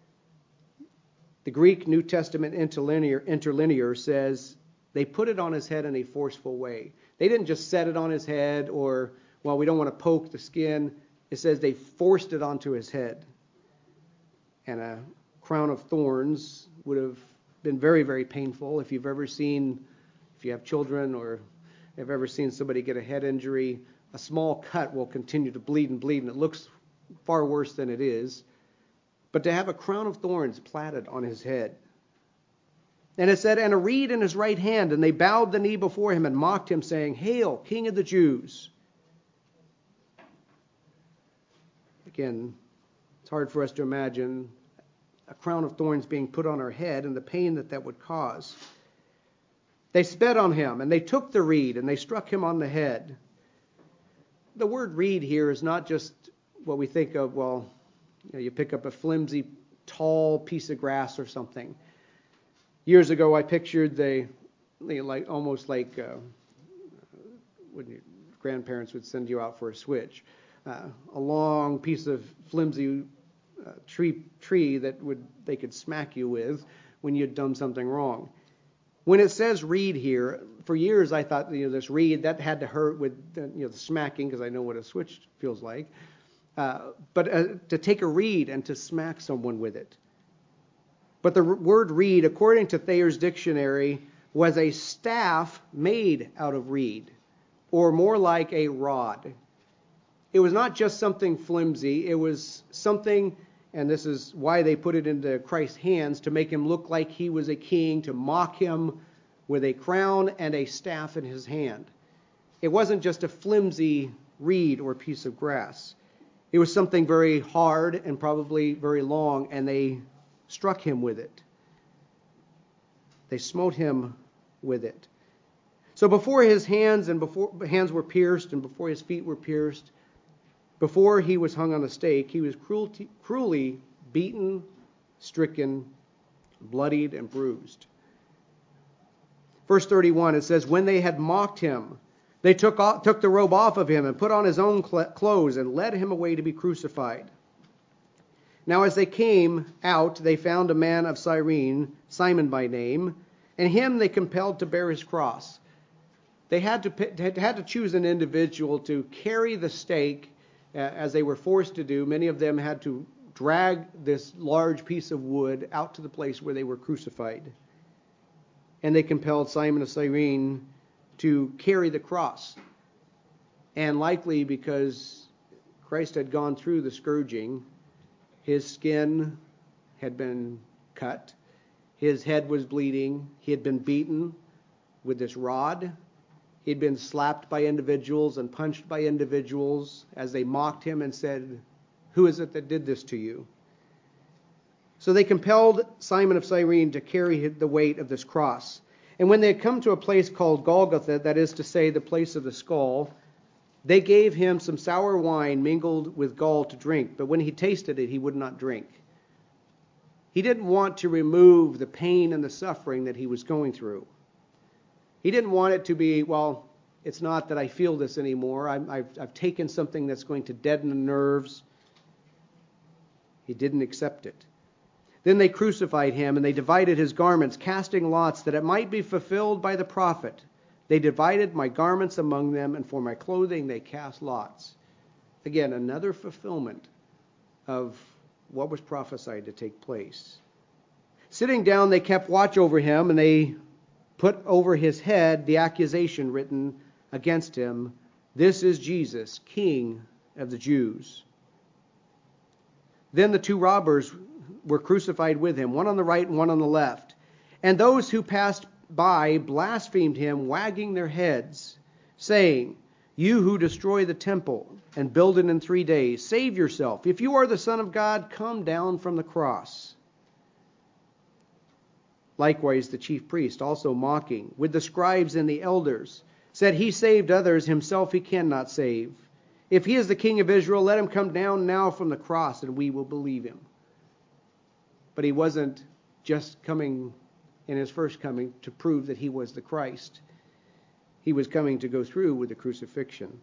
The Greek New Testament interlinear says they put it on his head in a forceful way. They didn't just set it on his head or, well, we don't want to poke the skin. It says they forced it onto his head. And a crown of thorns would have been very, very painful. If you have children or have ever seen somebody get a head injury, a small cut will continue to bleed and bleed, and it looks far worse than it is. But to have a crown of thorns platted on his head. And it said, and a reed in his right hand, and they bowed the knee before him and mocked him, saying, Hail, King of the Jews. Again, it's hard for us to imagine a crown of thorns being put on our head and the pain that would cause. They spit on him, and they took the reed, and they struck him on the head. The word reed here is not just what we think of, well, you pick up a flimsy, tall piece of grass or something. Years ago, I pictured almost like when your grandparents would send you out for a switch, a long piece of flimsy tree that they could smack you with when you'd done something wrong. When it says reed here, for years I thought this reed that had to hurt with the smacking, because I know what a switch feels like. But to take a reed and to smack someone with it. But the word reed, according to Thayer's dictionary, was a staff made out of reed, or more like a rod. It was not just something flimsy. It was something and this is why they put it into Christ's hands, to make him look like he was a king, to mock him with a crown and a staff in his hand. It wasn't just a flimsy reed or piece of grass. It was something very hard and probably very long, and they struck him with it. They smote him with it. So before his hands were pierced, and before his feet were pierced, before he was hung on a stake, he was cruelly beaten, stricken, bloodied, and bruised. Verse 31, it says, when they had mocked him, they took the robe off of him and put on his own clothes and led him away to be crucified. Now as they came out, they found a man of Cyrene, Simon by name, and him they compelled to bear his cross. They had to choose an individual to carry the stake, as they were forced to do. Many of them had to drag this large piece of wood out to the place where they were crucified. And they compelled Simon of Cyrene to carry the cross. And likely because Christ had gone through the scourging, his skin had been cut, his head was bleeding, he had been beaten with this rod, he had been slapped by individuals and punched by individuals as they mocked him and said, who is it that did this to you? So they compelled Simon of Cyrene to carry the weight of this cross. And when they had come to a place called Golgotha, that is to say, the place of the skull, they gave him some sour wine mingled with gall to drink. But when he tasted it, he would not drink. He didn't want to remove the pain and the suffering that he was going through. He didn't want it to be, well, it's not that I feel this anymore. I've taken something that's going to deaden the nerves. He didn't accept it. Then they crucified him, and they divided his garments, casting lots, that it might be fulfilled by the prophet. They divided my garments among them, and for my clothing they cast lots. Again, another fulfillment of what was prophesied to take place. Sitting down, they kept watch over him, and they put over his head the accusation written against him, "This is Jesus, King of the Jews." Then the two robbers were crucified with him, one on the right and one on the left. And those who passed by blasphemed him, wagging their heads, saying, "You who destroy the temple and build it in 3 days, save yourself. If you are the Son of God, come down from the cross." Likewise, the chief priest, also mocking, with the scribes and the elders, said, "He saved others, himself he cannot save. If he is the King of Israel, let him come down now from the cross, and we will believe him." But he wasn't just coming in his first coming to prove that he was the Christ. He was coming to go through with the crucifixion.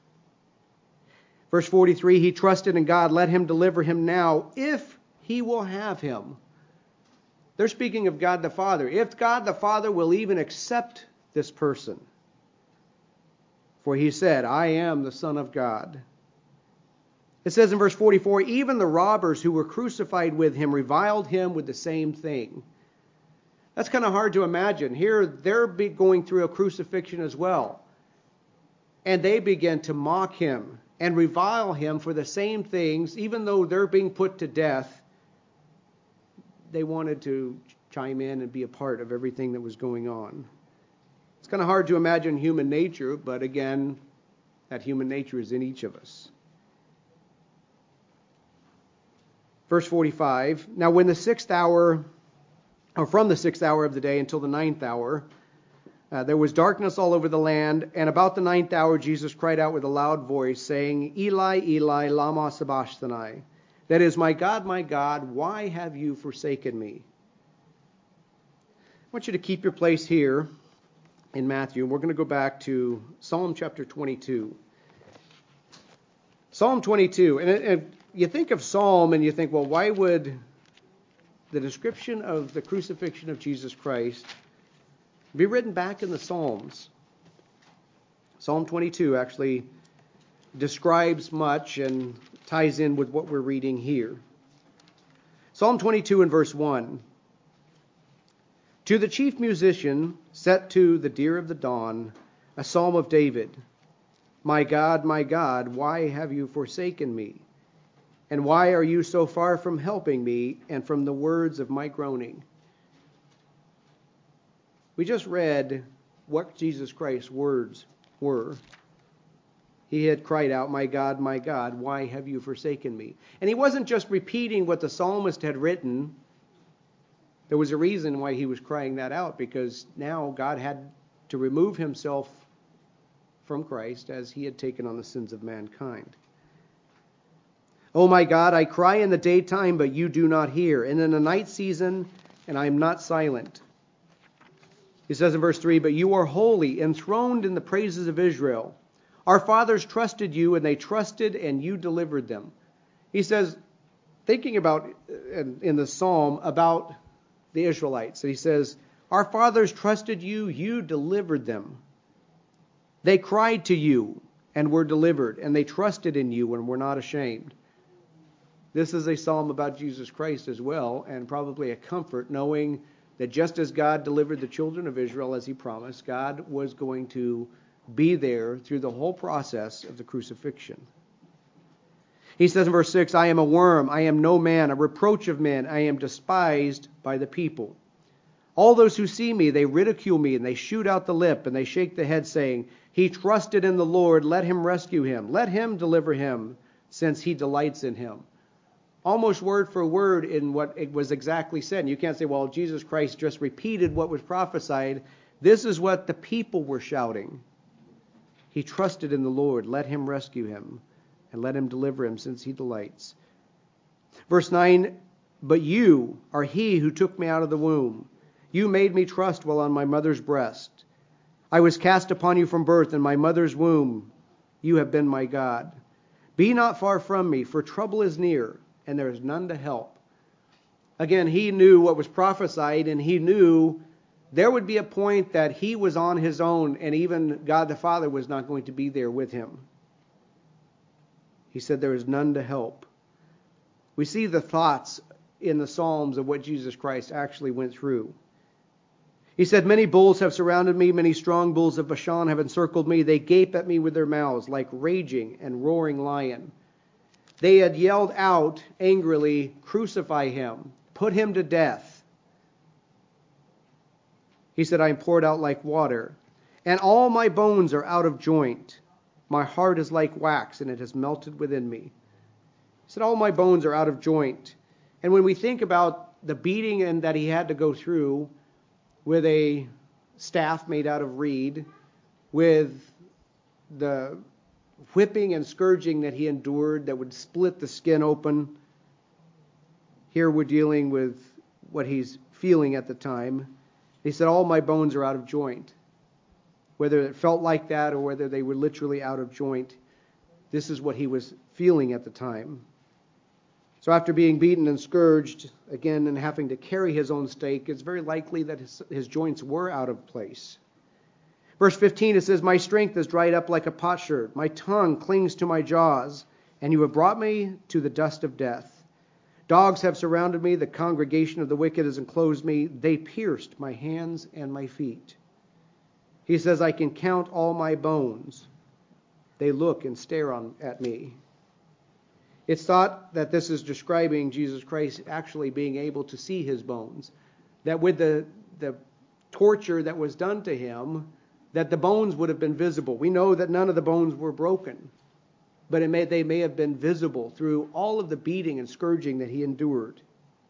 Verse 43, he trusted in God, let him deliver him now, if he will have him. They're speaking of God the Father. If God the Father will even accept this person. For he said, "I am the Son of God." It says in verse 44, even the robbers who were crucified with him reviled him with the same thing. That's kind of hard to imagine. Here they're going through a crucifixion as well. And they begin to mock him and revile him for the same things, even though they're being put to death. They wanted to chime in and be a part of everything that was going on. It's kind of hard to imagine human nature, but again, that human nature is in each of us. Verse 45, now when the 6th hour, or from the 6th hour of the day until the 9th hour, there was darkness all over the land, and about the 9th hour Jesus cried out with a loud voice, saying, "Eli, Eli, lama sabachthani?" That is, my God, why have you forsaken me?" I want you to keep your place here in Matthew. We're going to go back to Psalm chapter 22. Psalm 22. And you think of Psalm and you think, well, why would the description of the crucifixion of Jesus Christ be written back in the Psalms? Psalm 22 actually describes much and ties in with what we're reading here. Psalm 22 and verse 1. To the chief musician, set to the deer of the dawn, a psalm of David. My God, why have you forsaken me? And why are you so far from helping me and from the words of my groaning? We just read what Jesus Christ's words were. He had cried out, my God, why have you forsaken me? And he wasn't just repeating what the psalmist had written. There was a reason why he was crying that out, because now God had to remove himself from Christ as he had taken on the sins of mankind. Oh my God, I cry in the daytime, but you do not hear, and in the night season, and I am not silent. He says in verse 3, but you are holy, enthroned in the praises of Israel. Our fathers trusted you, and they trusted, and you delivered them. He says, thinking about, in the psalm, about the Israelites, he says, our fathers trusted you, you delivered them. They cried to you and were delivered, and they trusted in you and were not ashamed. This is a psalm about Jesus Christ as well, and probably a comfort, knowing that just as God delivered the children of Israel as he promised, God was going to be there through the whole process of the crucifixion. He says in verse 6, I am a worm, I am no man, a reproach of men, I am despised by the people. All those who see me, they ridicule me, and they shoot out the lip, and they shake the head, saying, he trusted in the Lord, let him rescue him, let him deliver him, since he delights in him. Almost word for word in what it was exactly said. And you can't say, well, Jesus Christ just repeated what was prophesied. This is what the people were shouting. He trusted in the Lord, let him rescue him, and let him deliver him, since he delights. Verse 9, but you are he who took me out of the womb. You made me trust while on my mother's breast. I was cast upon you from birth, in my mother's womb. You have been my God. Be not far from me, for trouble is near, and there is none to help. Again, he knew what was prophesied, and he knew there would be a point that he was on his own, and even God the Father was not going to be there with him. He said there is none to help. We see the thoughts in the Psalms of what Jesus Christ actually went through. He said, many bulls have surrounded me, many strong bulls of Bashan have encircled me. They gape at me with their mouths like raging and roaring lion. They had yelled out angrily, crucify him, put him to death. He said, I am poured out like water, and all my bones are out of joint. My heart is like wax, and it has melted within me. He said, all my bones are out of joint. And when we think about the beating and that he had to go through with a staff made out of reed, with the whipping and scourging that he endured that would split the skin open. Here we're dealing with what he's feeling at the time. He said, all my bones are out of joint. Whether it felt like that or whether they were literally out of joint, this is what he was feeling at the time. So after being beaten and scourged, again, and having to carry his own stake, it's very likely that his joints were out of place. Verse 15, it says, my strength is dried up like a potsherd. My tongue clings to my jaws, and you have brought me to the dust of death. Dogs have surrounded me. The congregation of the wicked has enclosed me. They pierced my hands and my feet. He says, I can count all my bones. They look and stare at me. It's thought that this is describing Jesus Christ actually being able to see his bones. That with the torture that was done to him, that the bones would have been visible. We know that none of the bones were broken, but they may have been visible through all of the beating and scourging that he endured.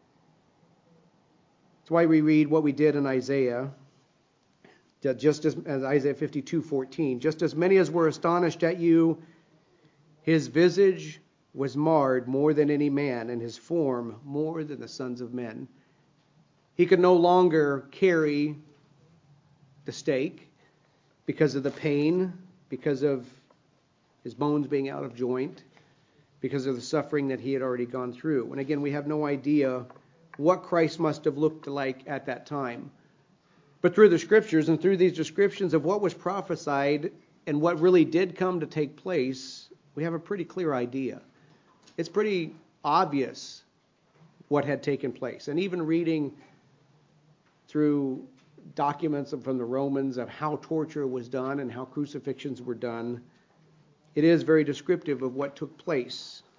That's why we read what we did in Isaiah, just as Isaiah 52:14. Just as many as were astonished at you, his visage was marred more than any man, and his form more than the sons of men. He could no longer carry the stake because of the pain, because of his bones being out of joint, because of the suffering that he had already gone through. And again, we have no idea what Christ must have looked like at that time. But through the scriptures and through these descriptions of what was prophesied and what really did come to take place, we have a pretty clear idea. It's pretty obvious what had taken place. And even reading through documents from the Romans of how torture was done and how crucifixions were done, it is very descriptive of what took place.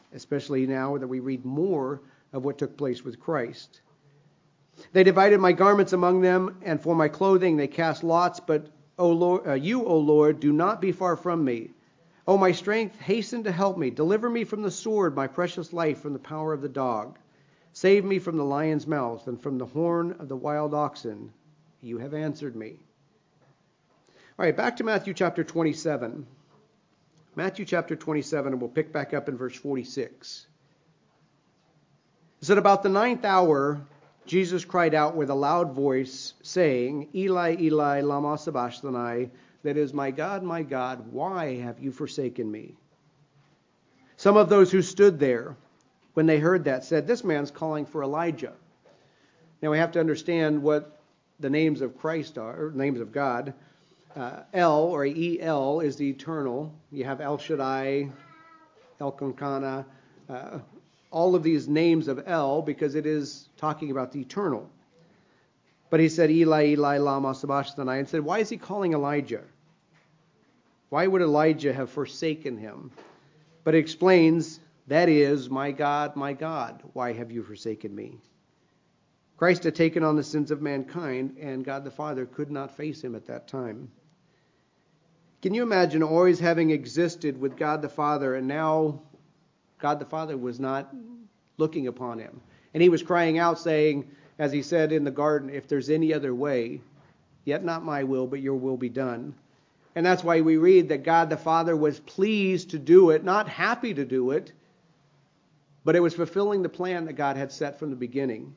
especially now that we read more of what took place with Christ. They divided my garments among them, and for my clothing they cast lots. But O Lord, do not be far from me. O my strength, hasten to help me. Deliver me from the sword, my precious life from the power of the dog. Save me from the lion's mouth and from the horn of the wild oxen. You have answered me. All right, back to Matthew chapter 27. Matthew chapter 27, and we'll pick back up in verse 46. It said, about the 9th hour, Jesus cried out with a loud voice, saying, Eli, Eli, lama sabachthani, that is, my God, why have you forsaken me? Some of those who stood there, when they heard that, said, this man's calling for Elijah. Now we have to understand what the names of Christ are, or names of God. El, or El, is the eternal. You have El Shaddai, Elkanah, all of these names of El, because it is talking about the eternal. But he said, Eli, Eli, lama sabachthani, and said, why is he calling Elijah? Why would Elijah have forsaken him? But it explains, that is, my God, why have you forsaken me? Christ had taken on the sins of mankind, and God the Father could not face him at that time. Can you imagine always having existed with God the Father, and now God the Father was not looking upon him? And he was crying out, saying, as he said in the garden, if there's any other way, yet not my will, but your will be done. And that's why we read that God the Father was pleased to do it, not happy to do it, but it was fulfilling the plan that God had set from the beginning.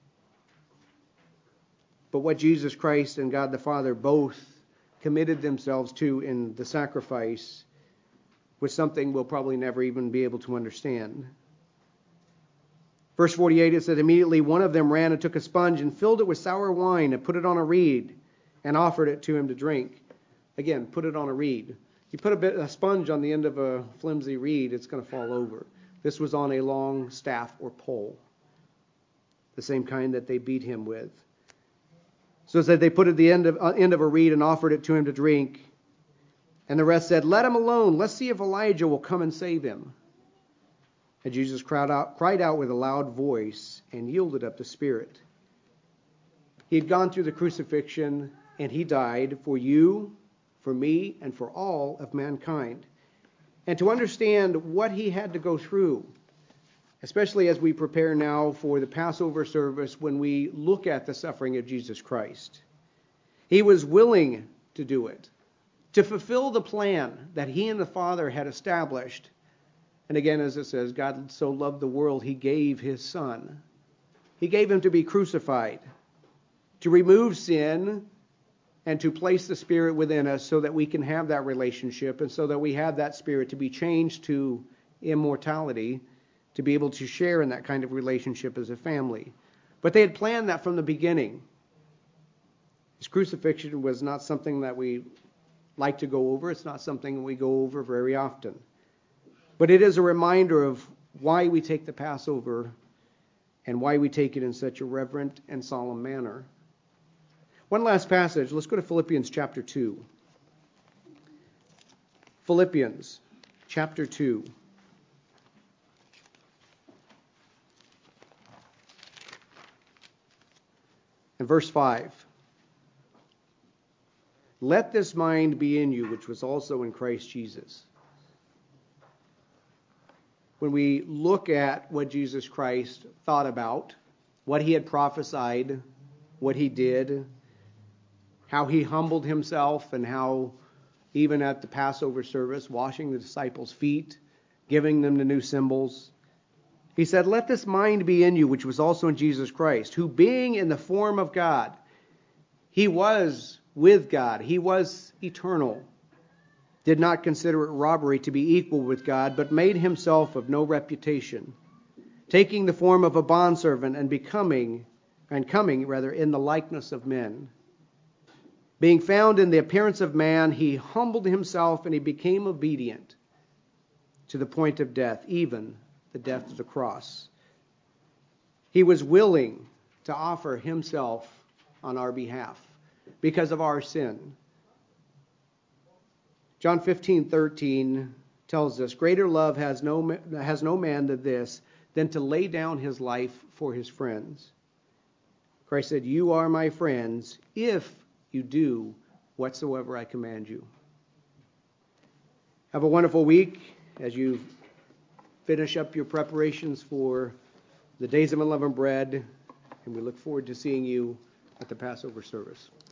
But what Jesus Christ and God the Father both committed themselves to in the sacrifice was something we'll probably never even be able to understand. Verse 48, it says, immediately one of them ran and took a sponge and filled it with sour wine and put it on a reed and offered it to him to drink. Again, put it on a reed. You put a sponge on the end of a flimsy reed, it's going to fall over. This was on a long staff or pole, the same kind that they beat him with. So it said they put it at the end of a reed and offered it to him to drink. And the rest said, let him alone. Let's see if Elijah will come and save him. And Jesus cried out with a loud voice and yielded up the spirit. He had gone through the crucifixion and he died for you, for me, and for all of mankind. And to understand what he had to go through, especially as we prepare now for the Passover service, when we look at the suffering of Jesus Christ, he was willing to do it, to fulfill the plan that he and the Father had established. And again, as it says, God so loved the world, he gave his Son. He gave him to be crucified, to remove sin, and to place the Spirit within us so that we can have that relationship and so that we have that Spirit to be changed to immortality, to be able to share in that kind of relationship as a family. But they had planned that from the beginning. His crucifixion was not something that we like to go over. It's not something we go over very often. But it is a reminder of why we take the Passover and why we take it in such a reverent and solemn manner. One last passage. Let's go to Philippians chapter 2. Philippians chapter 2. And verse 5. Let this mind be in you, which was also in Christ Jesus. When we look at what Jesus Christ thought about, what he had prophesied, what he did, how he humbled himself, and how even at the Passover service, washing the disciples' feet, giving them the new symbols, he said, let this mind be in you, which was also in Jesus Christ, who being in the form of God, he was with God, he was eternal, did not consider it robbery to be equal with God, but made himself of no reputation, taking the form of a bondservant and coming in the likeness of men. Being found in the appearance of man, he humbled himself and he became obedient to the point of death, even the death of the cross. He was willing to offer himself on our behalf because of our sin. John 15:13 tells us, greater love has no man than this, than to lay down his life for his friends. Christ said, you are my friends if you do whatsoever I command you. Have a wonderful week as you finish up your preparations for the Days of Unleavened Bread, and we look forward to seeing you at the Passover service.